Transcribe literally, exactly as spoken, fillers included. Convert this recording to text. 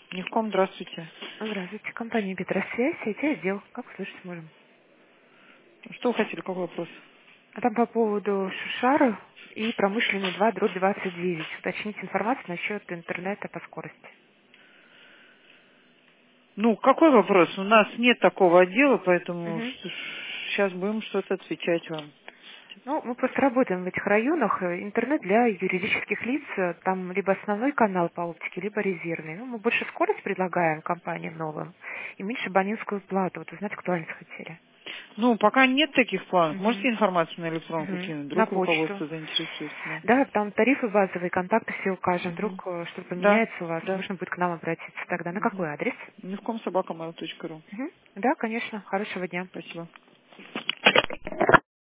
Нивком, здравствуйте. Здравствуйте, компания Петросвязь, I T-отдел. Как слышать можем? Что вы хотели, какой вопрос? А там по поводу Шушара и промышленный два дробь двадцать девять. Уточнить информацию насчет интернета по скорости. Ну, какой вопрос? У нас нет такого отдела, поэтому Мгм. сейчас будем что-то отвечать вам. Ну, мы просто работаем в этих районах. Э, Интернет для юридических лиц, э, там либо основной канал по оптике, либо резервный. Ну, мы больше скорость предлагаем компаниям новым и меньше абонентскую плату. Вот узнать, актуальность хотели. Ну, пока нет таких планов. Можете Мгм. информацию на электронку Мгм. кинуть? На Вдруг почту. руководство заинтересуется, да. Да, там тарифы базовые, контакты все укажем. Вдруг Мгм. э, что-то Да, поменяется у вас, да. можно будет к нам обратиться тогда. На Угу. какой адрес? Нивком собака mail точка ру. Мгм. Да, конечно. Хорошего дня. Спасибо.